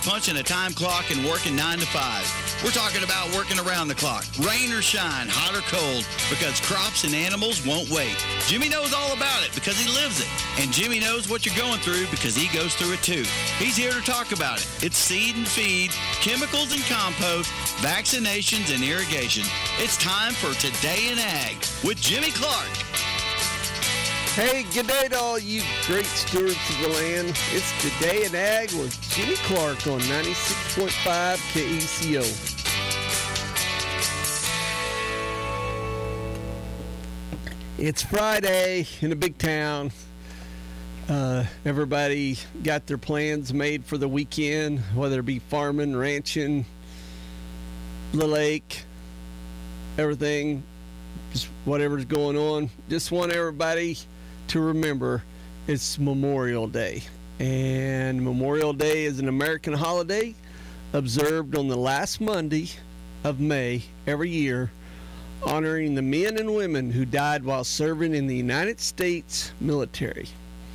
punching a time clock and working 9 to 5. We're talking about working around the clock, rain or shine, hot or cold, because crops and animals won't wait. Jimmy knows all about it because he lives it. And Jimmy knows what you're going through because he goes through it too. He's here to talk about it. It's seed and feed, chemicals and compost, vaccinations and irrigation. It's time for Today in Ag with Jimmy Clark. Hey, good day to all you great stewards of the land. It's Today in Ag with Jimmy Clark on 96.5 KECO. It's Friday in a big town. Everybody got their plans made for the weekend, whether it be farming, ranching, the lake, everything, just whatever's going on. Just want everybody to remember it's Memorial Day. And Memorial Day is an American holiday observed on the last Monday of May every year, honoring the men and women who died while serving in the United States military.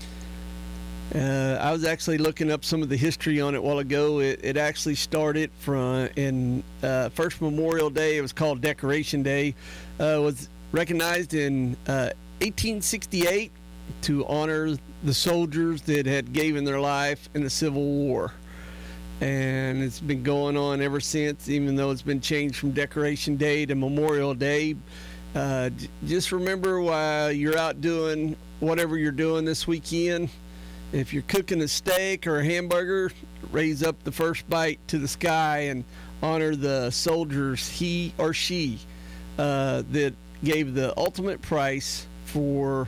I was actually looking up some of the history on it a while ago. It actually started in first Memorial Day. It was called Decoration Day. Was recognized in 1868 to honor the soldiers that had given their life in the Civil War. And it's been going on ever since, even though it's been changed from Decoration Day to Memorial Day. Just remember while you're out doing whatever you're doing this weekend, if you're cooking a steak or a hamburger, raise up the first bite to the sky and honor the soldiers, he or she, that gave the ultimate price for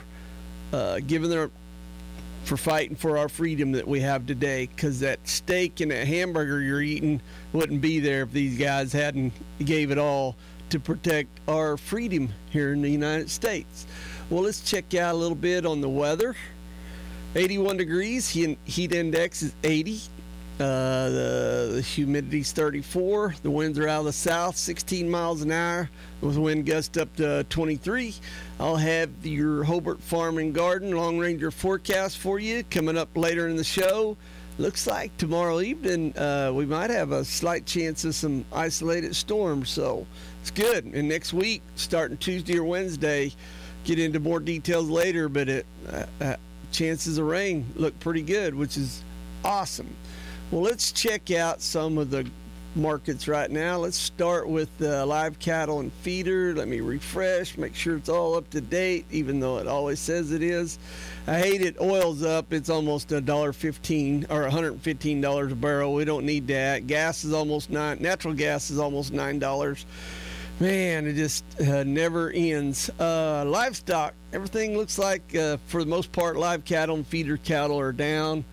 for fighting for our freedom that we have today, because that steak and that hamburger you're eating wouldn't be there if these guys hadn't gave it all to protect our freedom here in the United States. Well, let's check out a little bit on the weather. 81 degrees, heat index is 80. The humidity's 34. The winds are out of the south, 16 miles an hour, with wind gust up to 23. I'll have your Hobart Farm and Garden Long Ranger forecast for you coming up later in the show. Looks like tomorrow evening we might have a slight chance of some isolated storms, so it's good. And next week, starting Tuesday or Wednesday, get into more details later, but chances of rain look pretty good, which is awesome. Well, let's check out some of the markets right now. Let's start with live cattle and feeder. Let me refresh, make sure it's all up to date, even though it always says it is. I hate it. Oil's up. It's almost $1.15 or $115 a barrel. We don't need that. Gas is almost natural gas is almost $9. Man, it just never ends. Livestock, everything looks like, for the most part, live cattle and feeder cattle are down.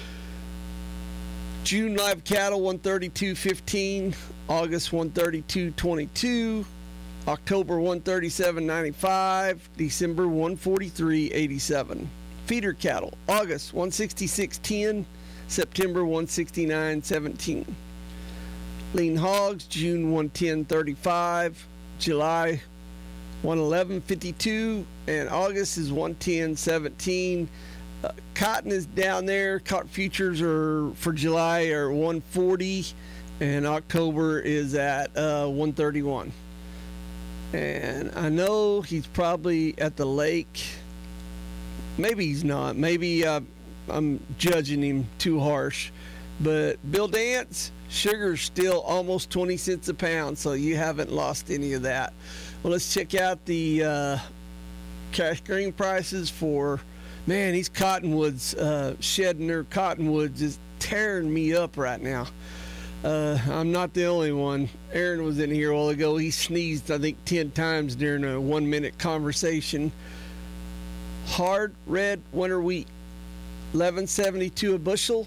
June live cattle 132.15, August 132.22, October 137.95, December 143.87. Feeder cattle, August 166.10, September 169.17. Lean hogs, June 110.35, July 111.52, and August is 110.17. Cotton is down there. Cotton futures for July are 140, and October is at 131. And I know he's probably at the lake. Maybe he's not. Maybe I'm judging him too harsh. But Bill Dance, sugar's still almost 20 cents a pound, so you haven't lost any of that. Well, let's check out the cash grain prices for... Man, these cottonwoods, shedding their cottonwoods is tearing me up right now. I'm not the only one. Aaron was in here a while ago. He sneezed, I think, 10 times during a 1-minute conversation. Hard red winter wheat, $11.72 a bushel.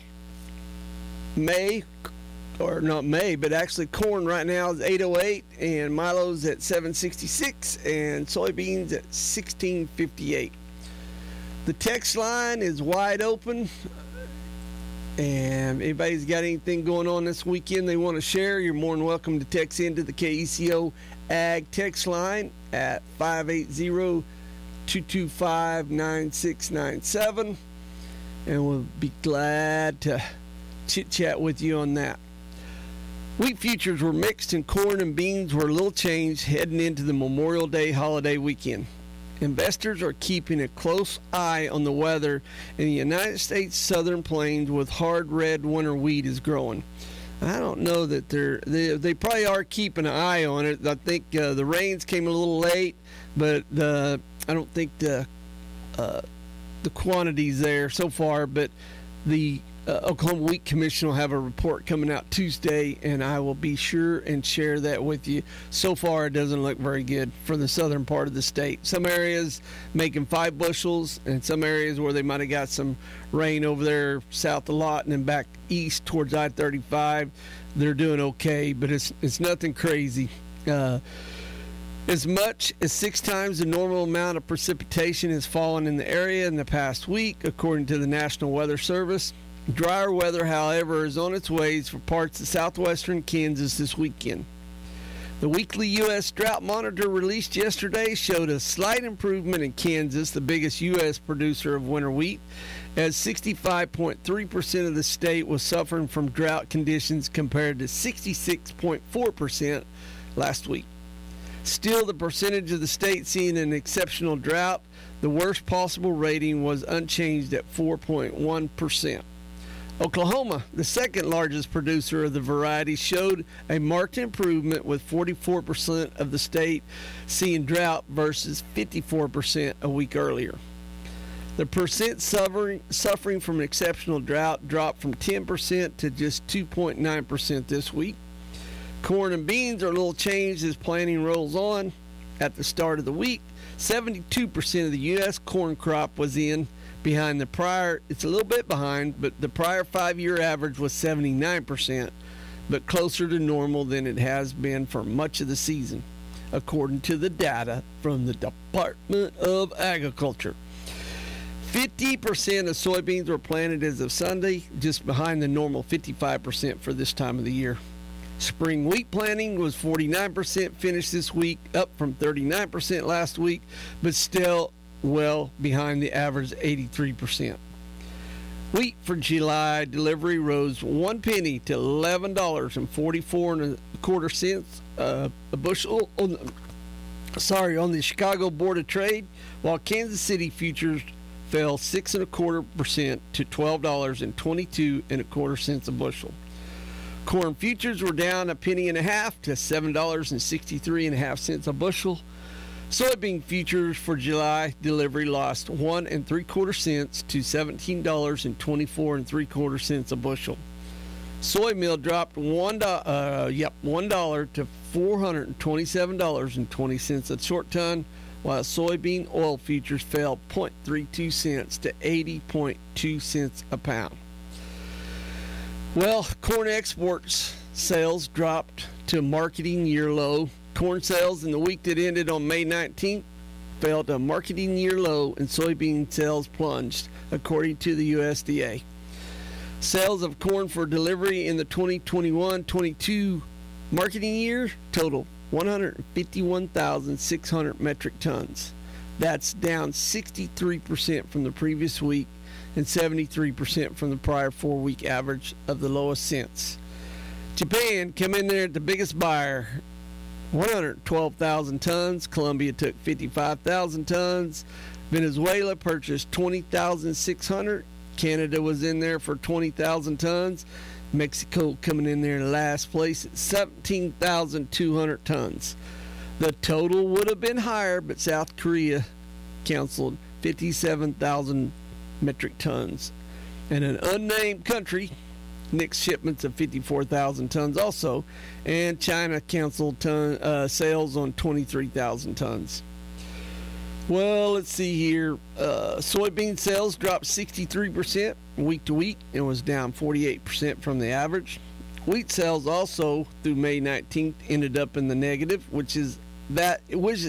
Actually corn right now is $8.08, and Milo's at $7.66, and soybeans at $16.58. The text line is wide open, and if anybody's got anything going on this weekend they want to share, you're more than welcome to text into the KECO Ag text line at 580-225-9697, and we'll be glad to chit-chat with you on that. Wheat futures were mixed and corn and beans were a little changed heading into the Memorial Day holiday weekend. Investors are keeping a close eye on the weather in the United States southern plains with hard red winter wheat is growing. I don't know that they probably are keeping an eye on it. I think the rains came a little late, but I don't think the quantities there so far. But the Oklahoma Wheat Commission will have a report coming out Tuesday, and I will be sure and share that with you. So far, it doesn't look very good for the southern part of the state. Some areas making 5 bushels, and some areas where they might have got some rain over there south of Lawton and back east towards I-35, they're doing okay, but it's nothing crazy. As much as 6 times the normal amount of precipitation has fallen in the area in the past week, according to the National Weather Service. Drier weather, however, is on its way for parts of southwestern Kansas this weekend. The weekly U.S. Drought Monitor released yesterday showed a slight improvement in Kansas, the biggest U.S. producer of winter wheat, as 65.3% of the state was suffering from drought conditions compared to 66.4% last week. Still, the percentage of the state seeing an exceptional drought, the worst possible rating, was unchanged at 4.1%. Oklahoma, the second largest producer of the variety, showed a marked improvement with 44% of the state seeing drought versus 54% a week earlier. The percent suffering from an exceptional drought dropped from 10% to just 2.9% this week. Corn and beans are a little changed as planting rolls on. At the start of the week, 72% of the U.S. corn crop was in. Behind the prior, it's a little bit behind, but the prior 5-year average was 79%, but closer to normal than it has been for much of the season, according to the data from the Department of Agriculture. 50% of soybeans were planted as of Sunday, just behind the normal 55% for this time of the year. Spring wheat planting was 49% finished this week, up from 39% last week, but still well behind the average 83%. Wheat for July delivery rose 1 penny to $11.44 a bushel on the Chicago Board of Trade, while Kansas City futures fell 6.25% to $12.22 a bushel. Corn futures were down 1.5 pennies to $7.63 a bushel. Soybean futures for July delivery lost 1 3/4 to $17.24 a bushel. Soy meal dropped $1 to $427.20 a short ton, while soybean oil futures fell 0.32 cents to 80.2 cents a pound. Well, corn exports sales dropped to a marketing year low. Corn sales in the week that ended on May 19th fell to a marketing year low, and soybean sales plunged, according to the USDA. Sales of corn for delivery in the 2021-22 marketing year totaled 151,600 metric tons. That's down 63% from the previous week and 73% from the prior 4-week average of the lowest since. Japan came in there at the biggest buyer, 112,000 tons. Colombia took 55,000 tons. Venezuela purchased 20,600. Canada was in there for 20,000 tons. Mexico coming in there in last place at 17,200 tons. The total would have been higher, but South Korea counseled 57,000 metric tons. And an unnamed country nixed shipments of 54,000 tons also, and China canceled sales on 23,000 tons. Well, let's see here. Soybean sales dropped 63% week to week and was down 48% from the average. Wheat sales also through May 19th ended up in the negative, which isn't that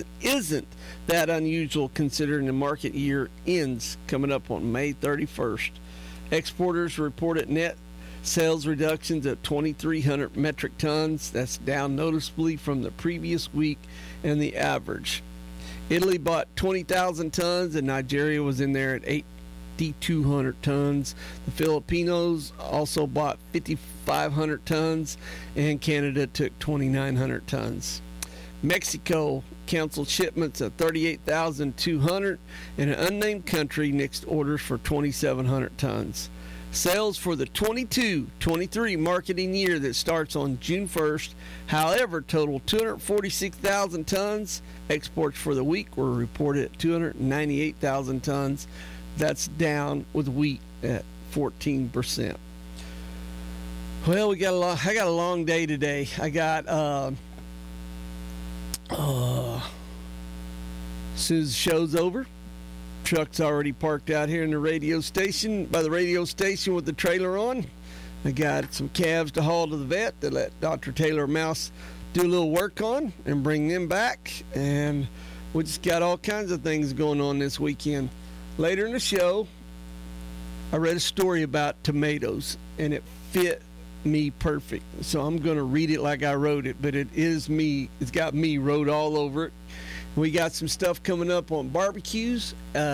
unusual considering the market year ends coming up on May 31st. Exporters reported net sales reductions of 2,300 metric tons. That's down noticeably from the previous week and the average. Italy bought 20,000 tons, and Nigeria was in there at 5,200 tons. The Filipinos also bought 5,500 tons, and Canada took 2,900 tons. Mexico canceled shipments of 38,200, and an unnamed country nixed orders for 2,700 tons. Sales for the 22-23 marketing year that starts on June 1st, however, totaled 246,000 tons. Exports for the week were reported at 298,000 tons. That's down with wheat at 14%. Well, I got a long day today. I got as soon as the show's over, truck's already parked out here in the radio station, by the radio station with the trailer on. I got some calves to haul to the vet to let Dr. Taylor Mouse do a little work on and bring them back. And we just got all kinds of things going on this weekend. Later in the show, I read a story about tomatoes, and it fit me perfect. So I'm going to read it like I wrote it, but it is me. It's got me wrote all over it. We got some stuff coming up on barbecues,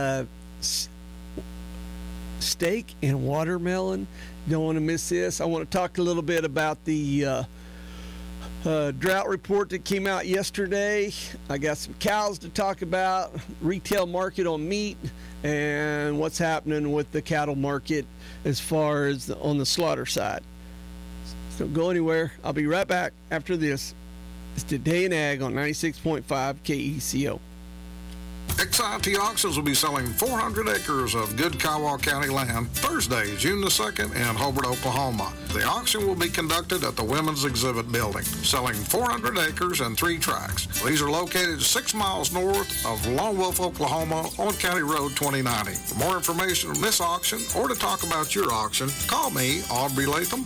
steak and watermelon. Don't want to miss this. I want to talk a little bit about the drought report that came out yesterday. I got some cows to talk about, retail market on meat, and what's happening with the cattle market as far as on the slaughter side. So don't go anywhere. I'll be right back after this. It's Today in Ag on 96.5 KECO. XIT Auctions will be selling 400 acres of good Kiowa County land Thursday, June the 2nd in Hobart, Oklahoma. The auction will be conducted at the Women's Exhibit Building, selling 400 acres and 3 tracts. These are located 6 miles north of Lone Wolf, Oklahoma on County Road 2090. For more information on this auction or to talk about your auction, call me, Aubrey Latham,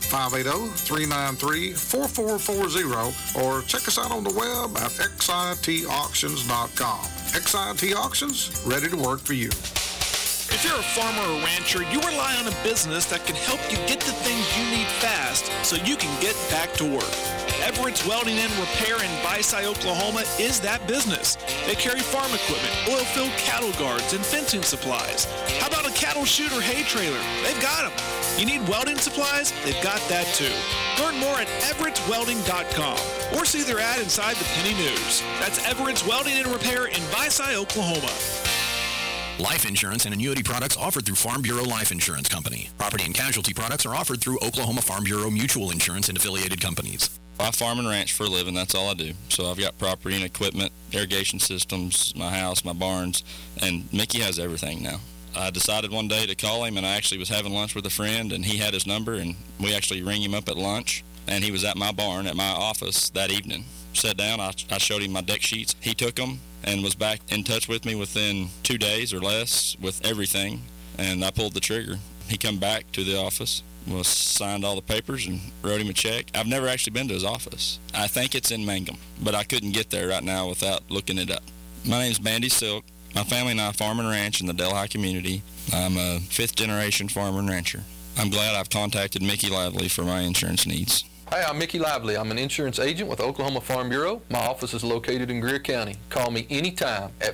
580-393-4440, or check us out on the web at xitauctions.com. XIT Auctions, ready to work for you. If you're a farmer or rancher, you rely on a business that can help you get the things you need fast so you can get back to work. Everett's Welding and Repair in Byside, Oklahoma is that business. They carry farm equipment, oil-filled cattle guards, and fencing supplies. How about a cattle chute or hay trailer? They've got them. You need welding supplies? They've got that too. Learn more at everettswelding.com or see their ad inside the Penny News. That's Everett's Welding and Repair in Byside, Oklahoma. Life insurance and annuity products offered through Farm Bureau Life Insurance Company. Property and casualty products are offered through Oklahoma Farm Bureau Mutual Insurance and affiliated companies. I farm and ranch for a living. That's all I do. So I've got property and equipment, irrigation systems, my house, my barns, and Mickey has everything now. I decided one day to call him, and I actually was having lunch with a friend, and he had his number, and we actually rang him up at lunch, and he was at my barn at my office that evening. Sat down, I showed him my deck sheets. He took them and was back in touch with me within 2 days or less with everything, and I pulled the trigger. He come back to the office, signed all the papers, and wrote him a check. I've never actually been to his office. I think it's in Mangum, but I couldn't get there right now without looking it up. My name's Bandy Silk. My family and I farm and ranch in the Delhi community. I'm a 5th-generation farmer and rancher. I'm glad I've contacted Mickey Lively for my insurance needs. Hi, I'm Mickey Lively. I'm an insurance agent with Oklahoma Farm Bureau. My office is located in Greer County. Call me anytime at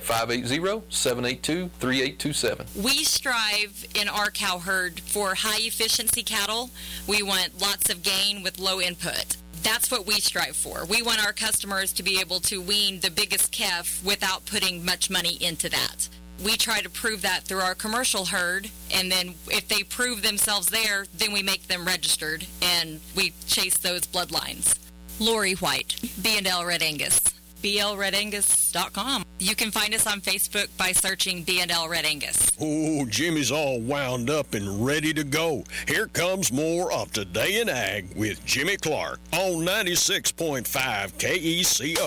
580-782-3827. We strive in our cow herd for high-efficiency cattle. We want lots of gain with low input. That's what we strive for. We want our customers to be able to wean the biggest calf without putting much money into that. We try to prove that through our commercial herd, and then if they prove themselves there, then we make them registered, and we chase those bloodlines. Lori White, B&L Red Angus, blredangus.com. You can find us on Facebook by searching B&L Red Angus. Oh, Jimmy's all wound up and ready to go. Here comes more of Today in Ag with Jimmy Clark on 96.5 KECO.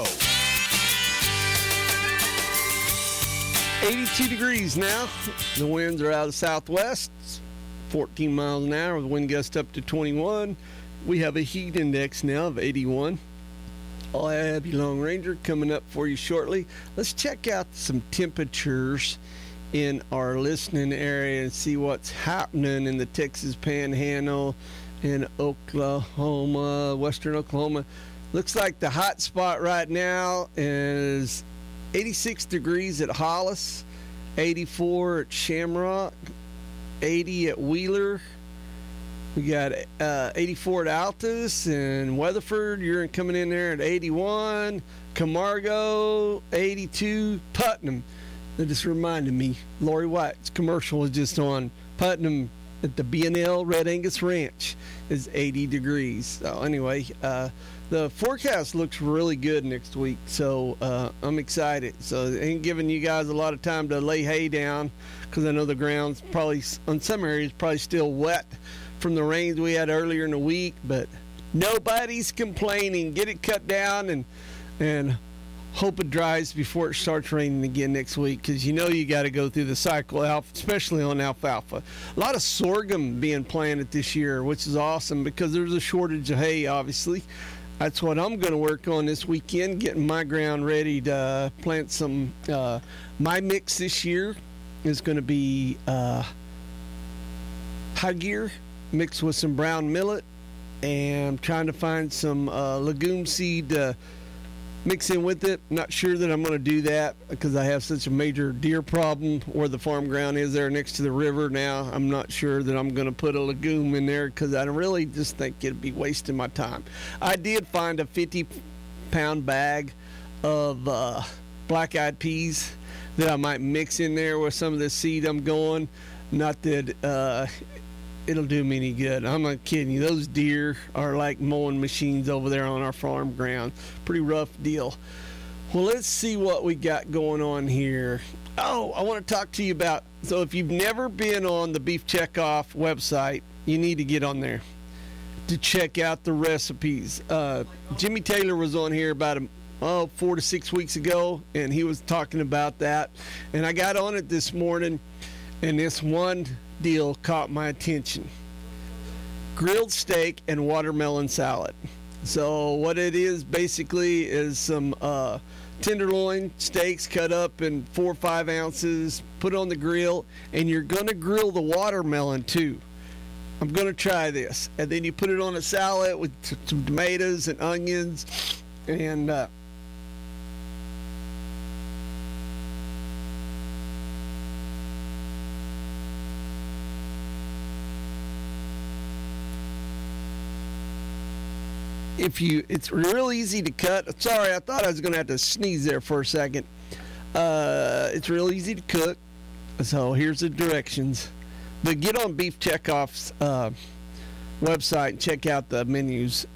82 degrees now. The winds are out of the southwest, 14 miles an hour with wind gust up to 21. We have a heat index now of 81. I'll have you Long Ranger coming up for you shortly. Let's check out some temperatures in our listening area and see what's happening in the Texas Panhandle, in Oklahoma, western Oklahoma. Looks like the hot spot right now is 86 degrees at Hollis, 84 at Shamrock, 80 at Wheeler. We got 84 at Altus and Weatherford. You're coming in there at 81. Camargo, 82. Putnam. That just reminded me, Lori White's commercial was just on. Putnam at the B&L Red Angus Ranch is 80 degrees. So anyway, the forecast looks really good next week, so I'm excited. So it ain't giving you guys a lot of time to lay hay down, because I know the ground's probably, on some areas, probably still wet from the rains we had earlier in the week, but nobody's complaining. Get it cut down and hope it dries before it starts raining again next week, because you know you got to go through the cycle, especially on alfalfa. A lot of sorghum being planted this year, which is awesome because there's a shortage of hay, obviously. That's what I'm going to work on this weekend, getting my ground ready to plant some. My mix this year is going to be high gear mixed with some brown millet, and I'm trying to find some legume seed to mix in with it. Not sure that I'm going to do that because I have such a major deer problem where the farm ground is there next to the river now. I'm not sure that I'm going to put a legume in there because I really just think it'd be wasting my time. I did find a 50-pound bag of black-eyed peas that I might mix in there with some of the seed I'm going. Not that it'll do me any good. I'm not kidding you. Those deer are like mowing machines over there on our farm ground. Pretty rough deal. Well, let's see what we got going on here. Oh, I want to talk to you about, so if you've never been on the Beef Checkoff website, you need to get on there to check out the recipes. Jimmy Taylor was on here about 4 to 6 weeks ago, and he was talking about that. And I got on it this morning, and this one deal caught my attention. Grilled steak and watermelon salad. So what it is basically is some tenderloin steaks cut up in 4 or 5 ounces, put on the grill, and you're going to grill the watermelon too. I'm going to try this. And then you put it on a salad with some tomatoes and onions, and it's real easy to cut. Sorry, I thought I was going to have to sneeze there for a second. It's real easy to cook. So here's the directions. But get on Beef Checkoff's website and check out the menus.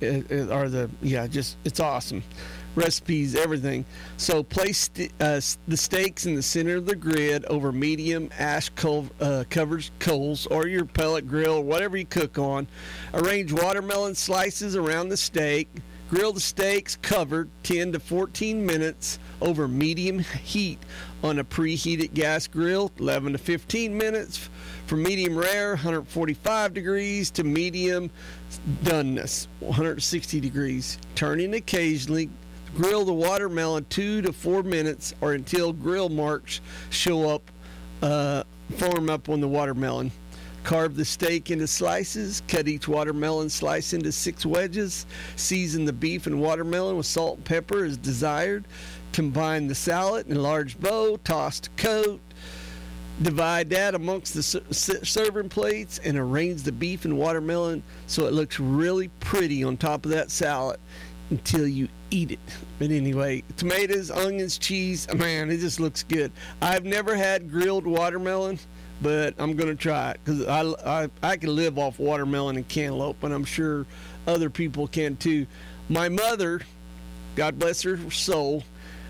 It's awesome. Recipes, everything. So place the steaks in the center of the grid over medium ash covered coals or your pellet grill, whatever you cook on. Arrange watermelon slices around the steak. Grill the steaks covered 10 to 14 minutes over medium heat on a preheated gas grill, 11 to 15 minutes. For medium rare, 145 degrees to medium doneness, 160 degrees. Turning occasionally. Grill the watermelon 2 to 4 minutes or until grill marks show up, form up on the watermelon. Carve the steak into slices. Cut each watermelon slice into 6 wedges. Season the beef and watermelon with salt and pepper as desired. Combine the salad in a large bowl. Toss to coat. Divide that amongst the serving plates and arrange the beef and watermelon so it looks really pretty on top of that salad until you eat it. But anyway, tomatoes, onions, cheese, man, it just looks good. I've never had grilled watermelon, but I'm going to try it because I can live off watermelon and cantaloupe, and I'm sure other people can too. My mother, God bless her soul,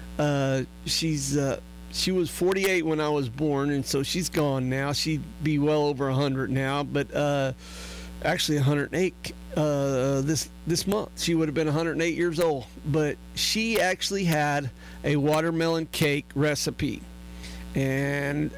she was 48 when I was born, and so she's gone now. She'd be well over 100 now, but actually 108 this month. She would have been 108 years old, but she actually had a watermelon cake recipe, and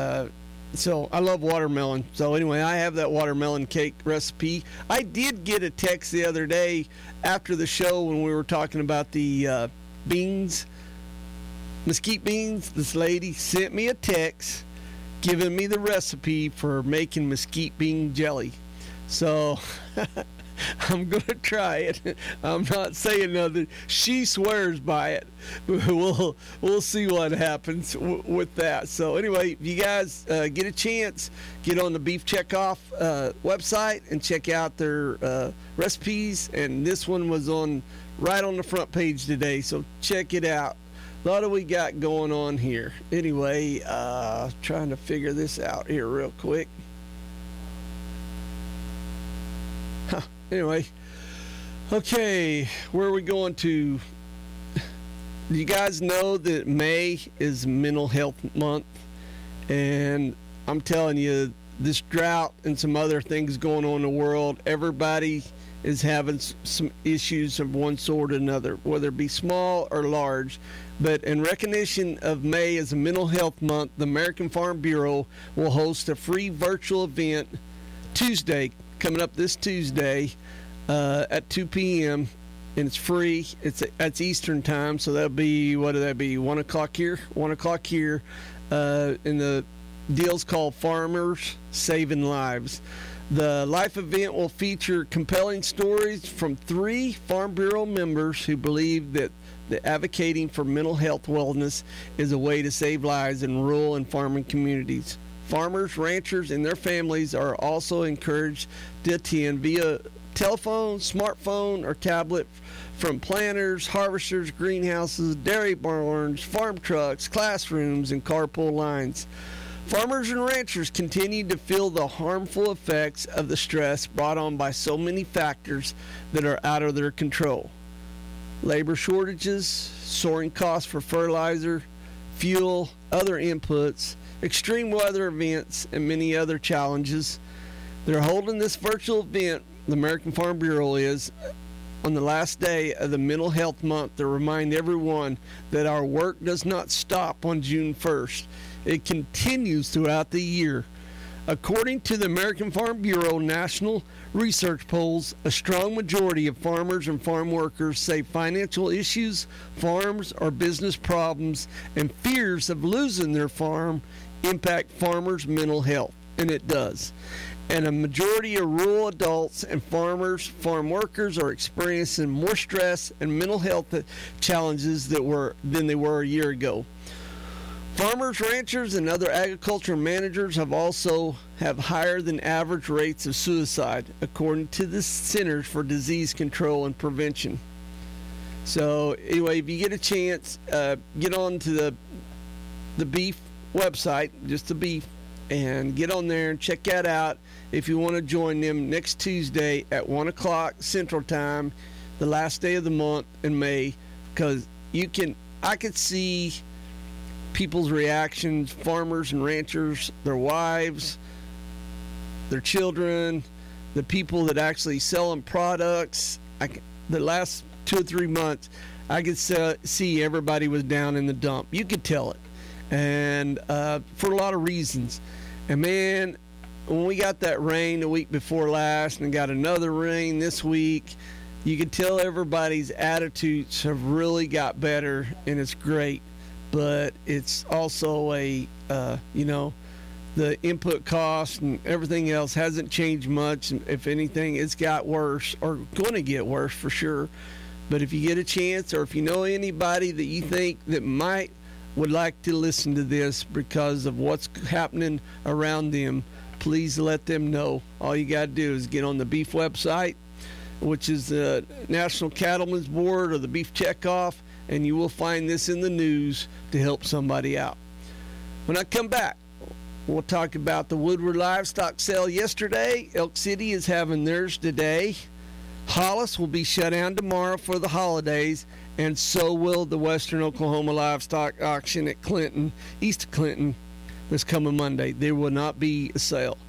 so I love watermelon. So anyway, I have that watermelon cake recipe. I did get a text the other day after the show when we were talking about the beans, mesquite beans. This lady sent me a text giving me the recipe for making mesquite bean jelly. So I'm going to try it. I'm not saying nothing. She swears by it. We'll see what happens with that. So anyway, if you guys get a chance, get on the Beef Checkoff website and check out their recipes. And this one was right on the front page today, so check it out. A lot of we got going on here. Anyway, trying to figure this out here real quick. Anyway, okay, where are we going to? Do you guys know that May is Mental Health Month? And I'm telling you, this drought and some other things going on in the world, everybody is having some issues of one sort or another, whether it be small or large. But in recognition of May as a Mental Health Month, the American Farm Bureau will host a free virtual event Tuesday, coming up this Tuesday at 2 p.m. and it's free. That's Eastern time, so that'll be, what would that be, 1 o'clock here? 1 o'clock here. And the deal's called Farmers Saving Lives. The life event will feature compelling stories from 3 Farm Bureau members who believe that advocating for mental health wellness is a way to save lives in rural and farming communities. Farmers, ranchers, and their families are also encouraged to attend via telephone, smartphone, or tablet from planters, harvesters, greenhouses, dairy barns, farm trucks, classrooms, and carpool lines. Farmers and ranchers continue to feel the harmful effects of the stress brought on by so many factors that are out of their control. Labor shortages, soaring costs for fertilizer, fuel, other inputs, extreme weather events, and many other challenges. They're holding this virtual event, the American Farm Bureau is, on the last day of the Mental Health Month to remind everyone that our work does not stop on June 1st. It continues throughout the year. According to the American Farm Bureau national research polls, a strong majority of farmers and farm workers say financial issues, farms or business problems, and fears of losing their farm impact farmers' mental health, and it does. And a majority of rural adults and farm workers are experiencing more stress and mental health challenges than they were a year ago. Farmers, ranchers, and other agricultural managers have higher than average rates of suicide, according to the Centers for Disease Control and Prevention. So anyway, if you get a chance, get on to the beef website, just the beef, and get on there and check that out if you want to join them next Tuesday at 1 o'clock Central Time, the last day of the month in May, because I could see people's reactions, farmers and ranchers, their wives, their children, the people that actually sell them products. The last 2 or 3 months, I could see everybody was down in the dump. You could tell it, and for a lot of reasons. And man, when we got that rain the week before last and got another rain this week, you could tell everybody's attitudes have really got better, and it's great. But it's also the input cost and everything else hasn't changed much. If anything, it's got worse, or going to get worse for sure. But if you get a chance, or if you know anybody that you think that would like to listen to this because of what's happening around them, please let them know. All you got to do is get on the beef website, which is the National Cattlemen's Board or the Beef Checkoff, and you will find this in the news to help somebody out. When I come back, we'll talk about the Woodward livestock sale yesterday. Elk City is having theirs today. Hollis will be shut down tomorrow for the holidays, and so will the Western Oklahoma Livestock Auction at Clinton, east of Clinton, this coming Monday. There will not be a sale.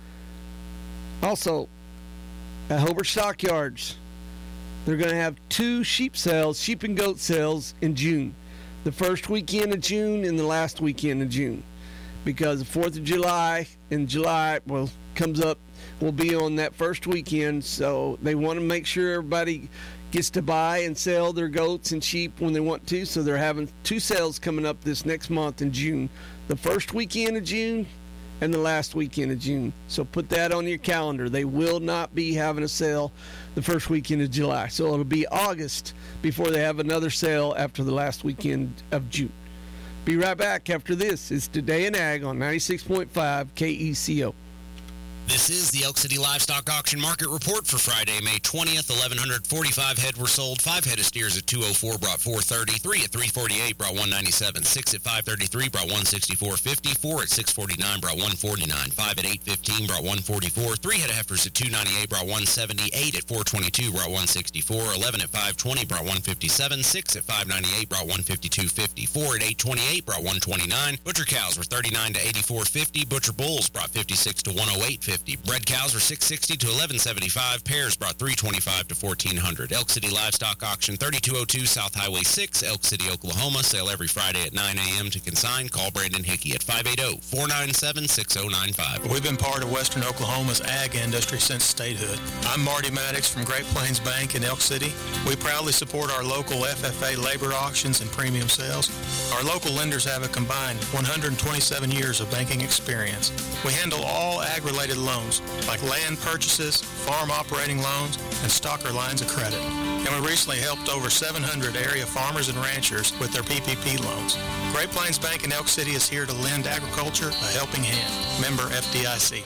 Also, at Hobart Stockyards, they're going to have 2 sheep and goat sales in June. The first weekend of June and the last weekend of June. Because the 4th of July in July comes up, will be on that first weekend. So they want to make sure everybody gets to buy and sell their goats and sheep when they want to. So they're having 2 sales coming up this next month in June. The first weekend of June and the last weekend of June. So put that on your calendar. They will not be having a sale the first weekend of July. So it'll be August before they have another sale after the last weekend of June. Be right back after this. It's Today in Ag on 96.5 KECO. This is the Elk City Livestock Auction Market Report for Friday, May 20th. 1,145 head were sold. 5 head of steers at 204 brought 430. 3 at 348 brought 197. 6 at 533 brought 164.50. 4 at 649 brought 149. 5 at 815 brought 144. 3 head of heifers at 298 brought 170. 8 at 422 brought 164. 11 at 520 brought 157. 6 at 598 brought 152.50. 4 at 828 brought 129. Butcher cows were 39 to 84.50. Butcher bulls brought 56 to 108.50. Bred cows were 660 to 1175. Pairs brought 325 to 1400. Elk City Livestock Auction, 3202 South Highway 6, Elk City, Oklahoma. Sale every Friday at 9 a.m. To consign, call Brandon Hickey at 580-497-6095. We've been part of Western Oklahoma's ag industry since statehood. I'm Marty Maddox from Great Plains Bank in Elk City. We proudly support our local FFA labor auctions and premium sales. Our local lenders have a combined 127 years of banking experience. We handle all ag-related loans, like land purchases, farm operating loans, and stocker lines of credit. And we recently helped over 700 area farmers and ranchers with their PPP loans. Great Plains Bank in Elk City is here to lend agriculture a helping hand. Member FDIC.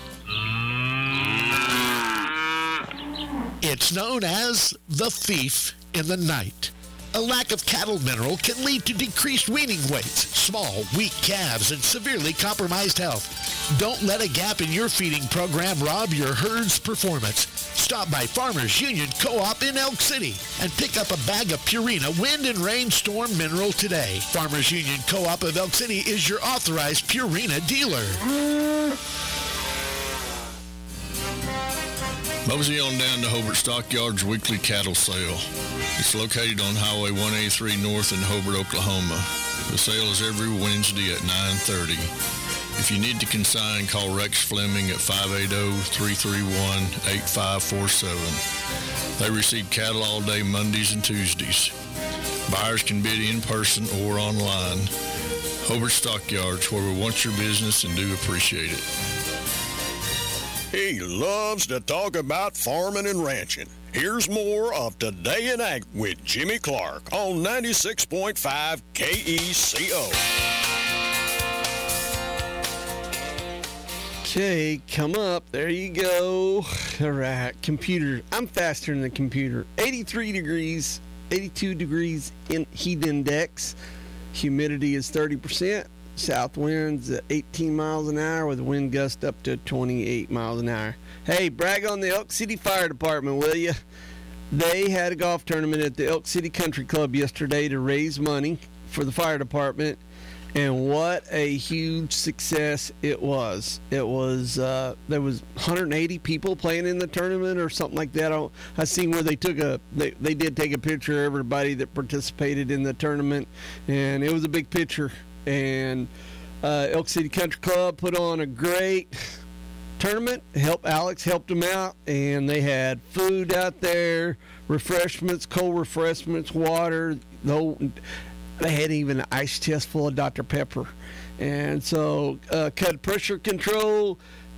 It's known as the thief in the night. A lack of cattle mineral can lead to decreased weaning weights, small, weak calves, and severely compromised health. Don't let a gap in your feeding program rob your herd's performance. Stop by Farmers Union Co-op in Elk City and pick up a bag of Purina Wind and Rainstorm Mineral today. Farmers Union Co-op of Elk City is your authorized Purina dealer. Mosey on down to Hobart Stockyards weekly cattle sale. It's located on Highway 183 North in Hobart, Oklahoma. The sale is every Wednesday at 9:30. If you need to consign, call Rex Fleming at 580-331-8547. They receive cattle all day Mondays and Tuesdays. Buyers can bid in person or online. Hobart Stockyards, where we want your business and do appreciate it. He loves to talk about farming and ranching. Here's more of Today in Ag with Jimmy Clark on 96.5 KECO. Okay, come up. There you go. All right, computer. I'm faster than the computer. 83 degrees, 82 degrees in heat index. Humidity is 30%. South winds at 18 miles an hour with wind gust up to 28 miles an hour. Hey, brag on the Elk City Fire Department, will you? They had a golf tournament at the Elk City Country Club yesterday to raise money for the fire department, and what a huge success it was. It was there was 180 people playing in the tournament or something like that. I seen where they did take a picture of everybody that participated in the tournament, and it was a big picture. And Elk City Country Club put on a great tournament. Alex helped them out, and they had food out there, refreshments, cold refreshments, water. They had even an ice chest full of Dr. Pepper. And so cut pressure control,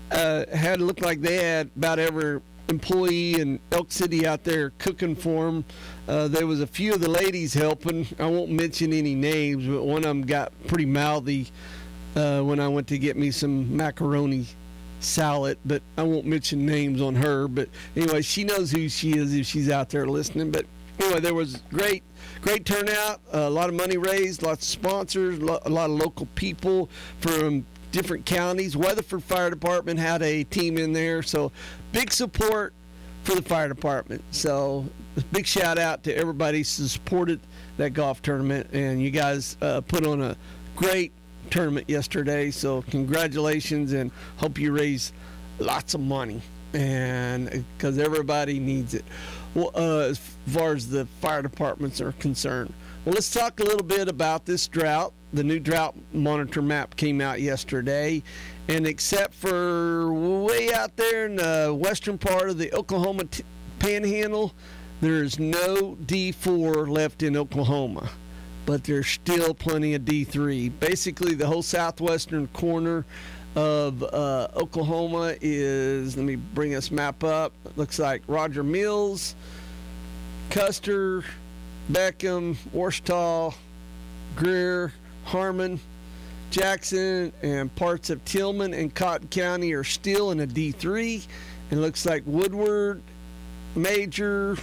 had looked like they had about every employee in Elk City out there cooking for them. There was a few of the ladies helping. I won't mention any names, but one of them got pretty mouthy when I went to get me some macaroni salad, but I won't mention names on her. But anyway, she knows who she is if she's out there listening. But anyway, there was great turnout, a lot of money raised, lots of sponsors, a lot of local people from different counties. Weatherford Fire Department had a team in there, so big support for the fire department. So big shout out to everybody who supported that golf tournament, and you guys put on a great tournament yesterday, so congratulations, and hope you raise lots of money, and because everybody needs it. Well, as far as the fire departments are concerned. Well, let's talk a little bit about this drought. The new drought monitor map came out yesterday, and except for way out there in the western part of the Oklahoma panhandle, there's no D4 left in Oklahoma, but there's still plenty of D3. Basically, the whole southwestern corner of Oklahoma is, let me bring this map up. It looks like Roger Mills, Custer, Beckham, Ouachita, Greer, Harmon, Jackson, and parts of Tillman and Cotton County are still in a D3. It looks like Woodward, Major,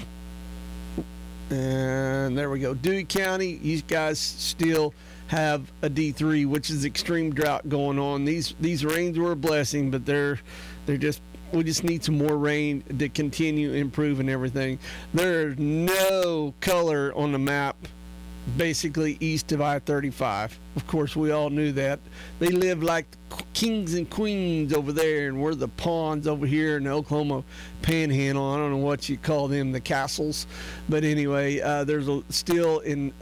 and there we go, Dewey County. You guys still have a D3, which is extreme drought going on. These rains were a blessing, but we just need some more rain to continue improving everything. There's no color on the map basically east of I-35. Of course, we all knew that. They live like kings and queens over there, and we're the pawns over here in the Oklahoma Panhandle. I don't know what you call them, the castles. But anyway, there's still in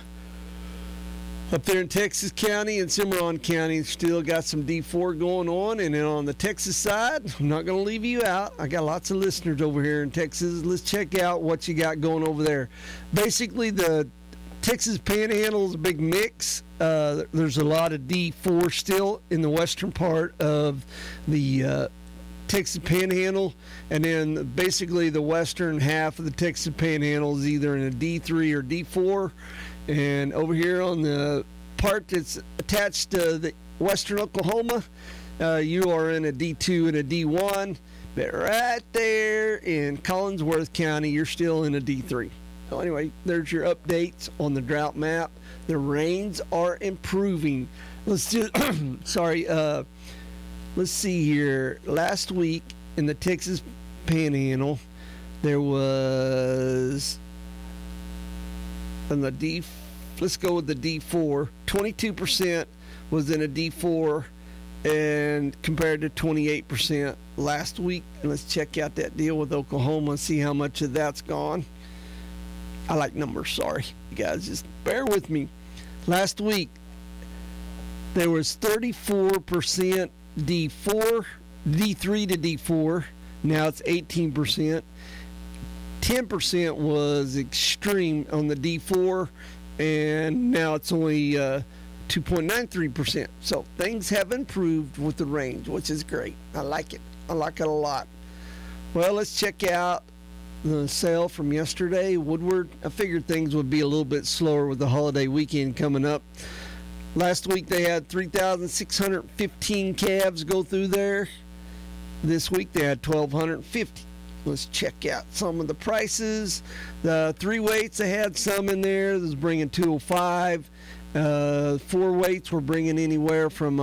up there in Texas County and Cimarron County, still got some D4 going on. And then on the Texas side, I'm not going to leave you out. I got lots of listeners over here in Texas. Let's check out what you got going over there. Basically, the Texas Panhandle is a big mix. There's a lot of D4 still in the western part of the Texas Panhandle, and then basically the western half of the Texas Panhandle is either in a D3 or D4. And over here on the part that's attached to the western Oklahoma, you are in a D2 and a D1. But right there in Collinsworth County, you're still in a D3. So anyway, there's your updates on the drought map. The rains are improving. Let's see here. Last week in the Texas Panhandle, there was let's go with the D4. 22% was in a D4, and compared to 28% last week. And let's check out that deal with Oklahoma and see how much of that's gone. I like numbers, sorry. You guys just bear with me. Last week, there was 34% D3 to D4. Now it's 18%. 10% was extreme on the D4, and now it's only 2.93%. So things have improved with the range, which is great. I like it. I like it a lot. Well, let's check out the sale from yesterday. Woodward, I figured things would be a little bit slower with the holiday weekend coming up. Last week they had 3,615 calves go through there. This week they had 1,250. Let's check out some of the prices. The 3 weights, they had some in there. This was bringing 205. 4 weights were bringing anywhere from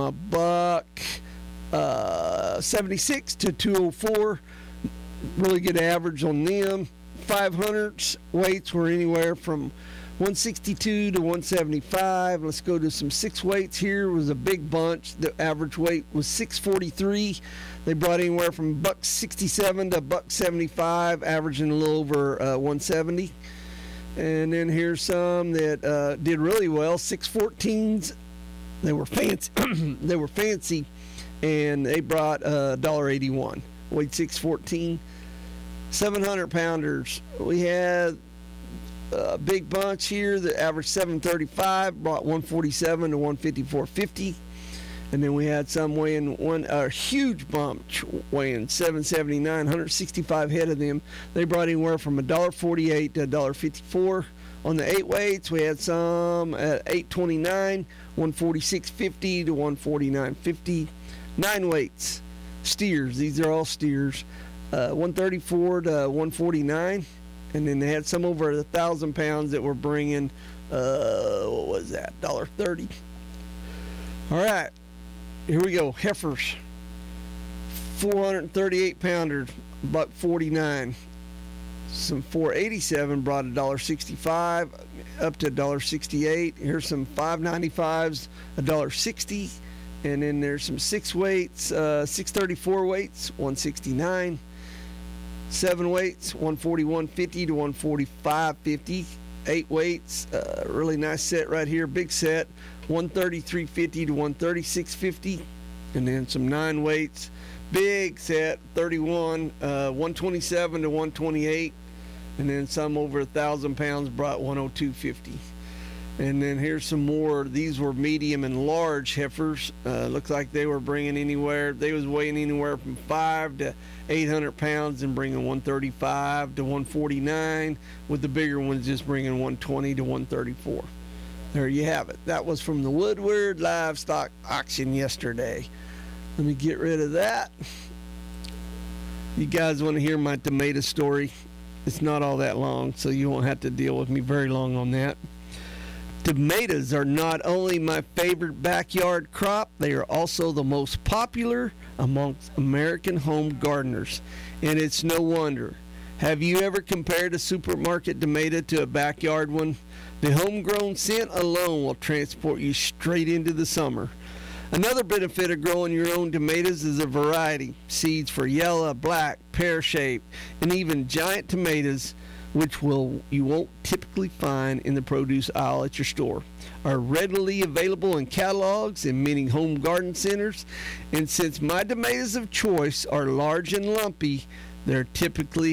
$176 to 204. Really good average on them. 500s weights were anywhere from 162 to 175. Let's go to some 6 weights here. It was a big bunch. The average weight was 643. They brought anywhere from $167 to $175, averaging a little over 170. And then here's some that did really well. 614s. They were fancy. They were fancy, and they brought $1.81. Weighed 614. 700-pounders. We had a big bunch here that averaged 735, brought 147 to 154.50. And then we had some weighing a huge bunch weighing 779, 165 head of them. They brought anywhere from $1.48 to $1.54. On the 8 weights, we had some at 829, 146.50 to 149.50. 9 weights, steers. These are all steers. 134 to 149. And then they had some over 1,000 pounds that were bringing, what was that, $1.30. All right. Here we go. Heifers, 438 pounders, $1.49. Some 487 brought $1.65 up to $1.68. Here's some 595s, $1.60. And then there's some 6 weights, 634 weights, $169. 7 weights, $141.50 to $145.50. 8 weights, really nice set right here, big set, $133.50 to $136.50. And then some 9 weights, big set, 31, $127 to $128. And then some over 1,000 pounds brought $102.50. And then here's some more. These were medium and large heifers. Looks like they were bringing they was weighing anywhere from 5 to 800 pounds and bringing 135 to 149, with the bigger ones just bringing 120 to 134. There you have it. That was from the Woodward Livestock Auction yesterday. Let me get rid of that. You guys want to hear my tomato story? It's not all that long, so you won't have to deal with me very long on that. Tomatoes are not only my favorite backyard crop, they are also the most popular amongst American home gardeners. And it's no wonder. Have you ever compared a supermarket tomato to a backyard one? The homegrown scent alone will transport you straight into the summer. Another benefit of growing your own tomatoes is a variety. Seeds for yellow, black, pear-shaped, and even giant tomatoes, which you won't typically find in the produce aisle at your store, are readily available in catalogs and many home garden centers. And since my tomatoes of choice are large and lumpy, that's typically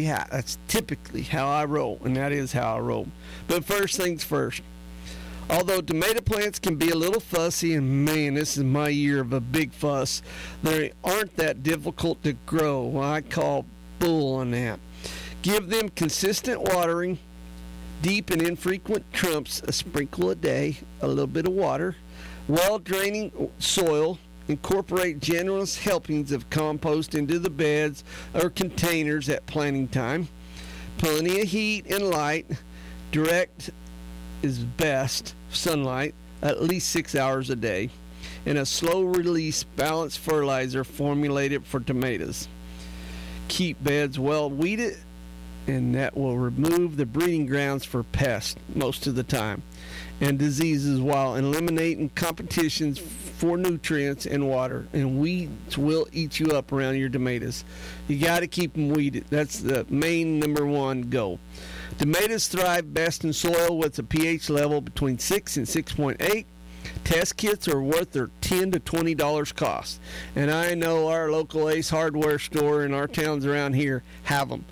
how I roll, and that is how I roll. But first things first. Although tomato plants can be a little fussy, and man, this is my year of a big fuss, they aren't that difficult to grow. Well, I call bull on that. Give them consistent watering, deep and infrequent trumps, a sprinkle a day, a little bit of water, well-draining soil, incorporate generous helpings of compost into the beds or containers at planting time, plenty of heat and light, direct is best, sunlight, at least 6 hours a day, and a slow-release balanced fertilizer formulated for tomatoes. Keep beds well weeded, and that will remove the breeding grounds for pests most of the time and diseases, while eliminating competitions for nutrients and water. And weeds will eat you up around your tomatoes. You got to keep them weeded. That's the main number one goal. Tomatoes thrive best in soil with a pH level between 6 and 6.8. Test kits are worth their $10 to $20 cost. And I know our local Ace Hardware store in our towns around here have them.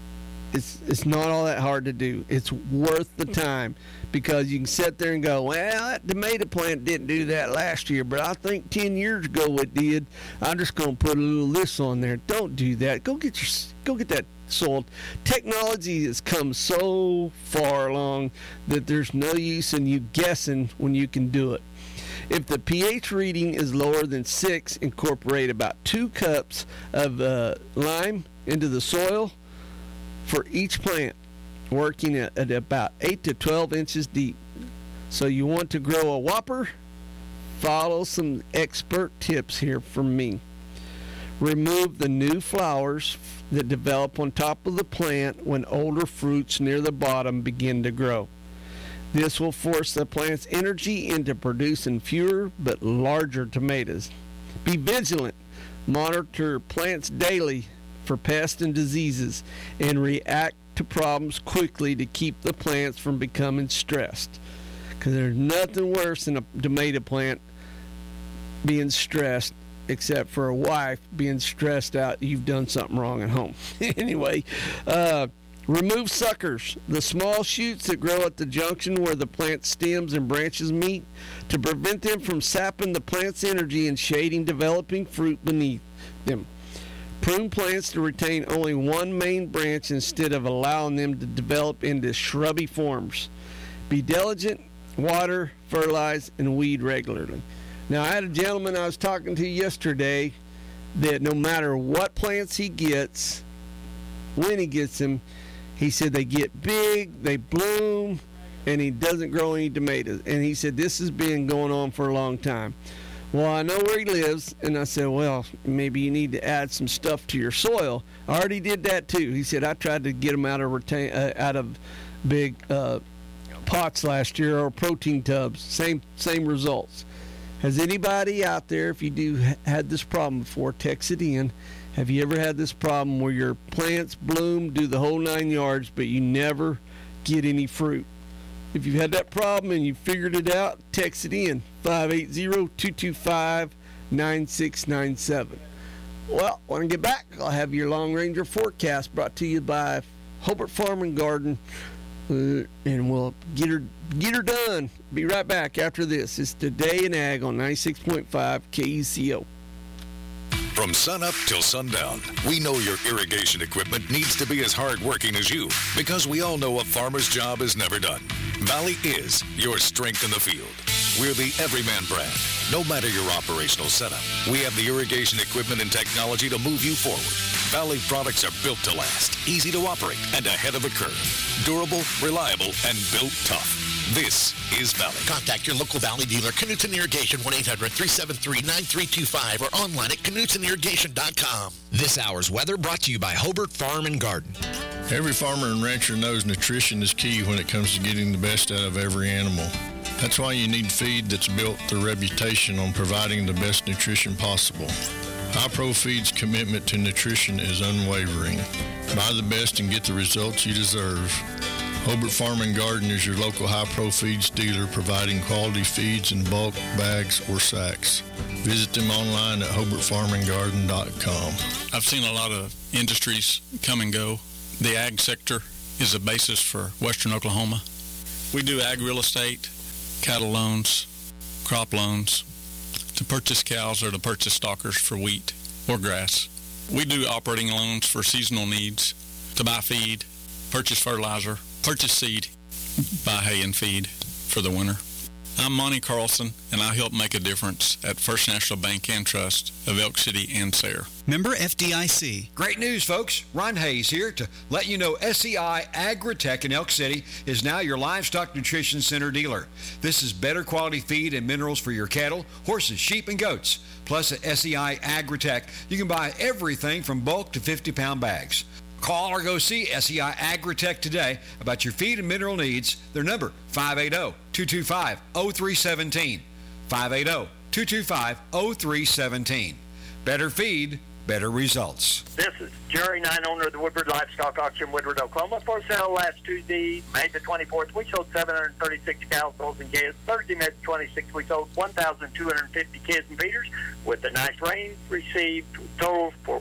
It's not all that hard to do. It's worth the time, because you can sit there and go, well, that tomato plant didn't do that last year, but I think 10 years ago it did. I'm just going to put a little this on there. Don't do that. Go get that sold. Technology has come so far along that there's no use in you guessing when you can do it. If the pH reading is lower than 6, incorporate about 2 cups of lime into the soil for each plant, working at about 8 to 12 inches deep. So you want to grow a whopper? Follow some expert tips here from me. Remove the new flowers that develop on top of the plant when older fruits near the bottom begin to grow. This will force the plant's energy into producing fewer but larger tomatoes. Be vigilant. Monitor plants daily for pests and diseases, and react to problems quickly to keep the plants from becoming stressed. Because there's nothing worse than a tomato plant being stressed, except for a wife being stressed out you've done something wrong at home. Anyway, remove suckers, the small shoots that grow at the junction where the plant stems and branches meet, to prevent them from sapping the plant's energy and shading developing fruit beneath them. Prune plants to retain only one main branch instead of allowing them to develop into shrubby forms. Be diligent, water, fertilize, and weed regularly. Now, I had a gentleman I was talking to yesterday that no matter what plants he gets, when he gets them, he said they get big, they bloom, and he doesn't grow any tomatoes. And he said this has been going on for a long time. Well, I know where he lives, and I said, well, maybe you need to add some stuff to your soil. I already did that too. He said, I tried to get them out of big pots last year, or protein tubs. Same results. Has anybody out there, if you had this problem before, text it in. Have you ever had this problem where your plants bloom, do the whole 9 yards, but you never get any fruit? If you've had that problem and you figured it out, text it in, 580-225-9697. Well, when I get back, I'll have your Long Ranger forecast brought to you by Hobart Farm and Garden And we'll get her done. Be right back after this. It's Today in Ag on 96.5 KECO. From sunup till sundown, we know your irrigation equipment needs to be as hard-working as you, because we all know a farmer's job is never done. Valley is your strength in the field. We're the Everyman brand. No matter your operational setup, we have the irrigation equipment and technology to move you forward. Valley products are built to last, easy to operate, and ahead of the curve. Durable, reliable, and built tough. This is Valley. Contact your local Valley dealer, Knutson Irrigation, 1-800-373-9325, or online at KnutsenIrrigation.com. This hour's weather brought to you by Hobart Farm and Garden. Every farmer and rancher knows nutrition is key when it comes to getting the best out of every animal. That's why you need feed that's built the reputation on providing the best nutrition possible. High Pro Feed's commitment to nutrition is unwavering. Buy the best and get the results you deserve. Hobart Farm and Garden is your local High Pro Feeds dealer, providing quality feeds in bulk, bags, or sacks. Visit them online at HobartFarmandGarden.com. I've seen a lot of industries come and go. The ag sector is the basis for western Oklahoma. We do ag real estate, cattle loans, crop loans, to purchase cows or to purchase stockers for wheat or grass. We do operating loans for seasonal needs, to buy feed, purchase fertilizer, purchase seed, buy hay and feed for the winter. I'm Monty Carlson, and I help make a difference at First National Bank and Trust of Elk City and Sayre. Member FDIC. Great news, folks. Ron Hayes here to let you know SEI Agritech in Elk City is now your livestock nutrition center dealer. This is better quality feed and minerals for your cattle, horses, sheep, and goats. Plus at SEI Agritech, you can buy everything from bulk to 50-pound bags. Call or go see SEI Agritech today about your feed and mineral needs. Their number, 580-225-0317. 580-225-0317. Better feed, better results. This is Jerry Nine, owner of the Woodward Livestock Auction, Woodward, Oklahoma. For sale last Tuesday, May the 24th, we sold 736 cows, bulls, and calves. Thursday, May the 26th, we sold 1,250 kids and feeders. With the nice rain, received total for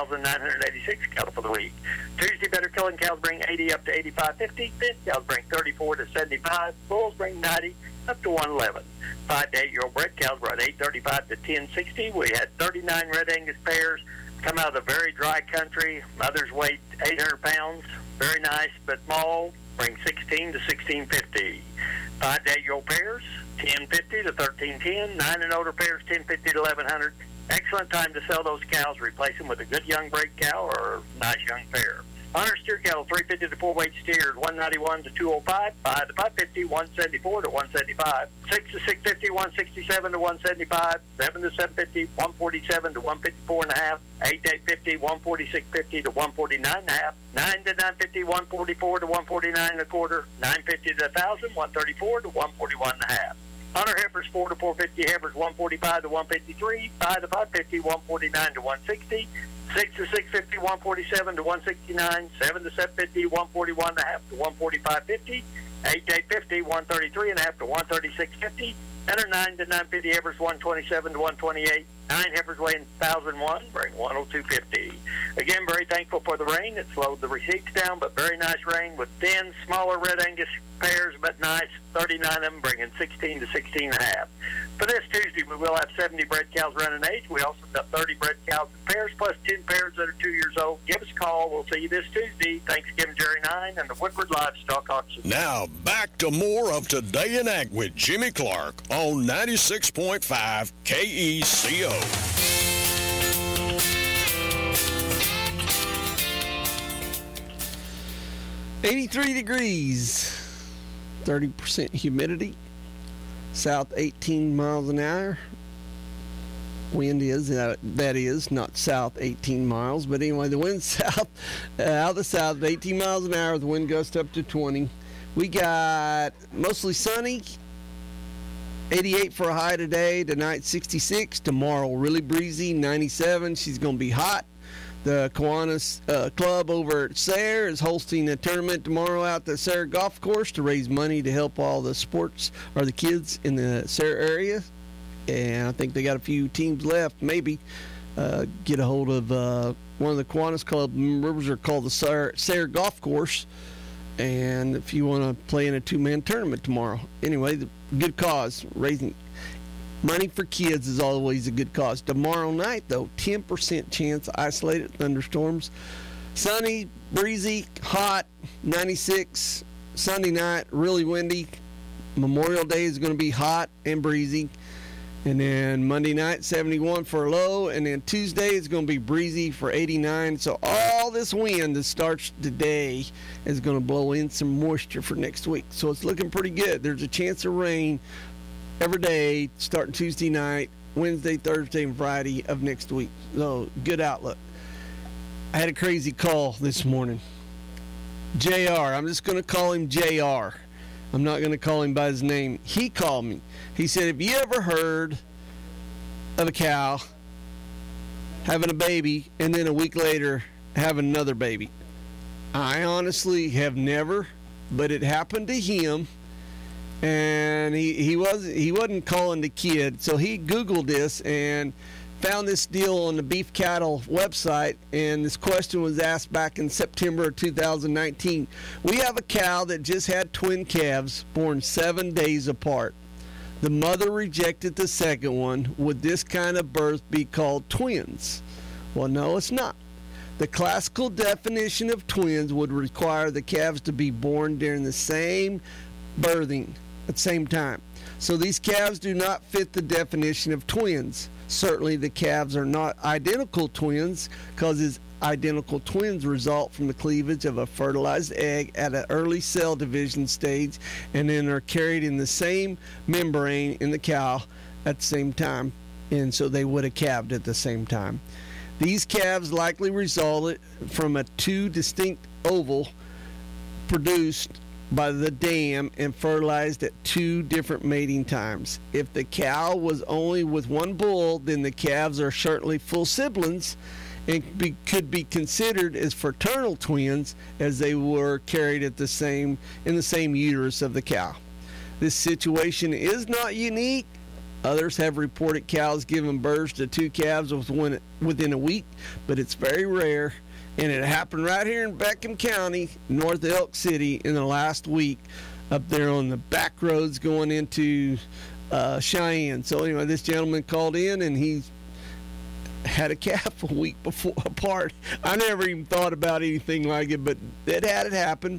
1,986 cattle for the week. Tuesday, better killing cows bring 80 up to 85.50. Thin cows bring 34 to 75. Bulls bring 90 up to 111. 5 to 8-year-old bred cows were at 835 to 1060. We had 39 Red Angus pairs come out of the very dry country. Mothers weighed 800 pounds. Very nice, but small. Bring 16 to 1650. 5 to 8-year-old pairs, 1050 to 1310. 9 and older pairs, 1050 to 1100. Excellent time to sell those cows. Replace them with a good young bred cow or a nice young pair. Honor steer cattle, 350 to 4-weight steers, 191 to 205, 5 to 550, 174 to 175, 6 to 650, 167 to 175, 7 to 750, 147 to 154 and a half, 8 to 850, 146.50 to 149 and a half, 9 to 950, 144 to 149 and a quarter, 950 to 1,000, 134 to 141 and a half. Hunter heifers, 4 to 450 heifers, 145 to 153, 5 to 550, 149 to 160, 6 to 650, 147 to 169, 7 to 750, 141 and a half to 145.50, 8 to 850, 133 and a half to 136.50, and our 9 to 950 heifers, 127 to 128, 9 heifers weighing 1,001, bring 102.50. Again, very thankful for the rain. It slowed the receipts down, but very nice rain with thin, smaller Red Angus pairs, but nice. 39 of them bringing 16 to 16 and a half. For this Tuesday, we will have 70 bred cows running age. We also got 30 bred cows in pairs, plus 10 pairs that are 2 years old. Give us a call. We'll see you this Tuesday. Thanks again, Jerry Nine and the Woodward Livestock Auction. Now, back to more of Today in Ag with Jimmy Clark on 96.5 KECO. 83 degrees, 30% humidity, south 18 miles an hour. Wind is, that is, not south 18 miles, but anyway, the wind's south, out of the south, 18 miles an hour, the wind gusts up to 20. We got mostly sunny, 88 for a high today, tonight 66, tomorrow really breezy, 97, she's going to be hot. The Kiwanis Club over at Sayre is hosting a tournament tomorrow out at the Sayre Golf Course to raise money to help all the sports or the kids in the Sayre area. And I think they got a few teams left. Maybe get a hold of one of the Kiwanis Club members are called the Sayre Golf Course. And if you want to play in a 2-man tournament tomorrow. Anyway, good cause. Raising money for kids is always a good cause. Tomorrow night, though, 10% chance of isolated thunderstorms. Sunny, breezy, hot, 96. Sunday night, really windy. Memorial Day is going to be hot and breezy. And then Monday night, 71 for a low. And then Tuesday is going to be breezy for 89. So all this wind that starts today is going to blow in some moisture for next week. So it's looking pretty good. There's a chance of rain every day starting Tuesday night, Wednesday, Thursday, and Friday of next week. So good outlook. I had a crazy call this morning. JR. I'm just going to call him JR. I'm not going to call him by his name. He called me. He said, have you ever heard of a cow having a baby and then a week later having another baby? I honestly have never, but it happened to him. And he wasn't calling the kid. So he Googled this and found this deal on the Beef Cattle website, and this question was asked back in September of 2019. We have a cow that just had twin calves born 7 days apart. The mother rejected the second one. Would this kind of birth be called twins? Well, no, it's not. The classical definition of twins would require the calves to be born during the same birthing at the same time. So these calves do not fit the definition of twins. Certainly the calves are not identical twins, because identical twins result from the cleavage of a fertilized egg at an early cell division stage and then are carried in the same membrane in the cow at the same time, and so they would have calved at the same time. These calves likely resulted from a 2 distinct oval produced by the dam and fertilized at 2 different mating times. If the cow was only with one bull, then the calves are certainly full siblings and could be considered as fraternal twins, as they were carried in the same uterus of the cow. This situation is not unique. Others have reported cows giving birth to 2 calves within a week, but it's very rare. And it happened right here in Beckham County, north of Elk City, in the last week, up there on the back roads going into Cheyenne. So anyway, this gentleman called in, and he had a calf a week apart. I never even thought about anything like it, but it had happen.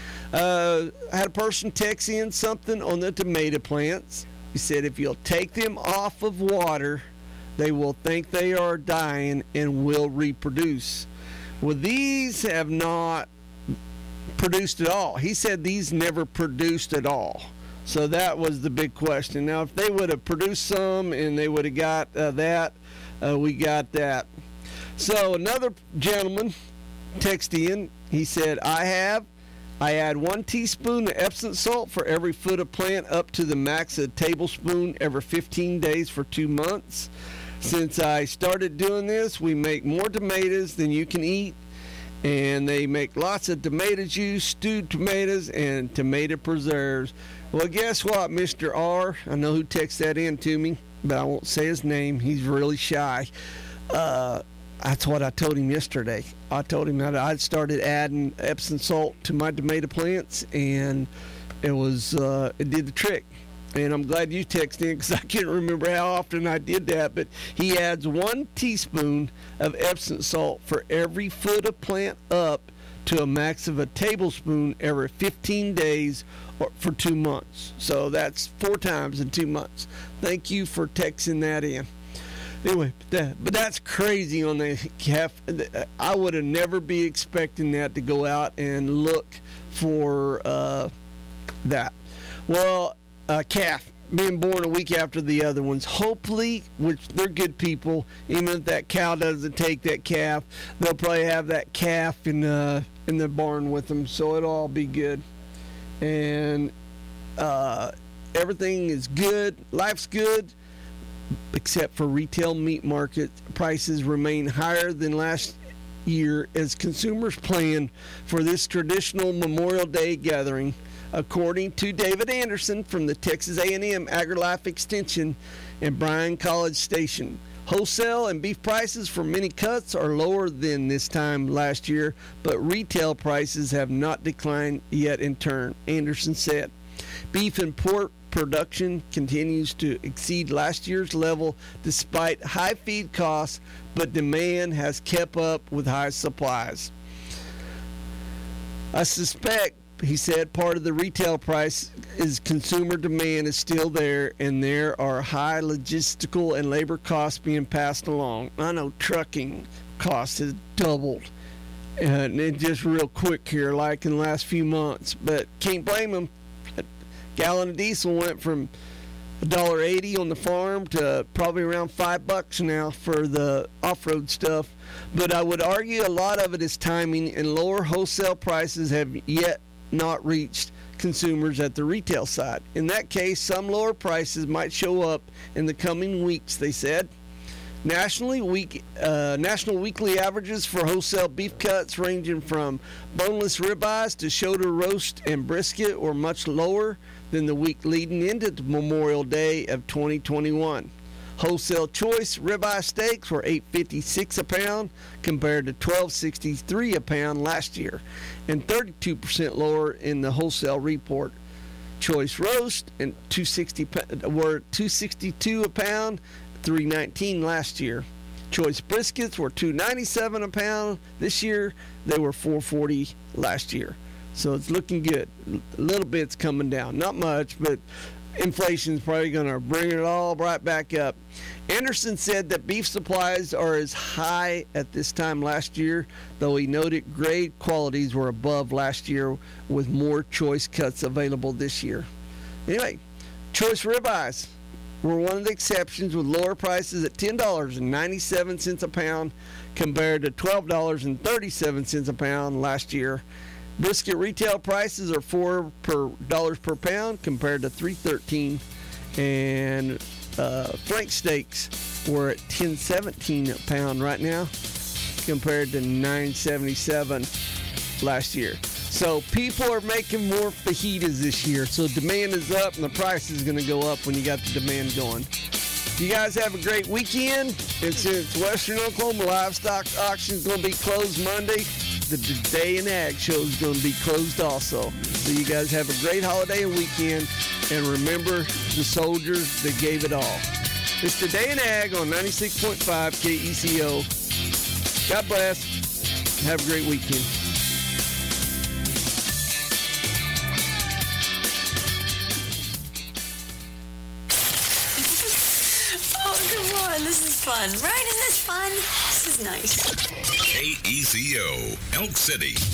I had a person text in something on the tomato plants. He said if you'll take them off of water, they will think they are dying and will reproduce. Well, these have not produced at all. He said these never produced at all. So that was the big question. Now, if they would have produced some and they would have got that, we got that. So another gentleman texted in. He said, I add 1 teaspoon of Epsom salt for every foot of plant up to the max of a tablespoon every 15 days for 2 months. Since I started doing this, we make more tomatoes than you can eat, and they make lots of tomato juice, stewed tomatoes, and tomato preserves. Well, guess what, Mr. R? I know who texted that in to me, but I won't say his name. He's really shy. That's what I told him yesterday. I told him that I started adding Epsom salt to my tomato plants, and it did the trick. And I'm glad you texted in, because I can't remember how often I did that. But he adds 1 teaspoon of Epsom salt for every foot of plant up to a max of a tablespoon every 15 days or for 2 months. So that's 4 times in 2 months. Thank you for texting that in. Anyway, but that's crazy on the calf. I would have never be expecting that to go out and look for that. Well, calf being born a week after the other ones. Hopefully, which they're good people, even if that cow doesn't take that calf, they'll probably have that calf in the barn with them, so it'll all be good. And everything is good. Life's good, except for retail meat market prices remain higher than last year as consumers plan for this traditional Memorial Day gathering. According to David Anderson from the Texas A&M AgriLife Extension and Bryan College Station, Wholesale and beef prices for many cuts are lower than this time last year, but retail prices have not declined yet in turn, Anderson said. Beef and pork production continues to exceed last year's level despite high feed costs, but demand has kept up with high supplies. I suspect, he said, part of the retail price is consumer demand is still there, and there are high logistical and labor costs being passed along. I know trucking costs has doubled, and it just real quick here, like in the last few months. But can't blame them. A gallon of diesel went from $1.80 on the farm to probably around $5 now for the off-road stuff. But I would argue a lot of it is timing, and lower wholesale prices have yet not reached consumers at the retail side. In that case, some lower prices might show up in the coming weeks, they said. National weekly averages for wholesale beef cuts ranging from boneless ribeyes to shoulder roast and brisket were much lower than the week leading into Memorial Day of 2021. Wholesale choice ribeye steaks were $8.56 a pound compared to $12.63 a pound last year, and 32% lower in the wholesale report. Choice roast and were $2.62 a pound, $3.19 last year. Choice briskets were $2.97 a pound this year. They were $4.40 last year. So it's looking good. A little bit's coming down, not much, but inflation's probably going to bring it all right back up. Anderson said that beef supplies are as high at this time last year, though he noted grade qualities were above last year with more choice cuts available this year. Anyway, choice ribeyes were one of the exceptions with lower prices at $10.97 a pound compared to $12.37 a pound last year. Brisket retail prices are $4 per pound compared to $3.13, and flank steaks were at $10.17 a pound right now compared to $9.77 last year. So people are making more fajitas this year. So demand is up and the price is going to go up when you got the demand going. You guys have a great weekend. And since Western Oklahoma Livestock Auction is going to be closed Monday, the Today in Ag show is going to be closed also. So you guys have a great holiday and weekend. And remember the soldiers that gave it all. It's Today in Ag on 96.5 KECO. God bless. Have a great weekend. This is fun, right? Isn't this fun? This is nice. KECO, Elk City.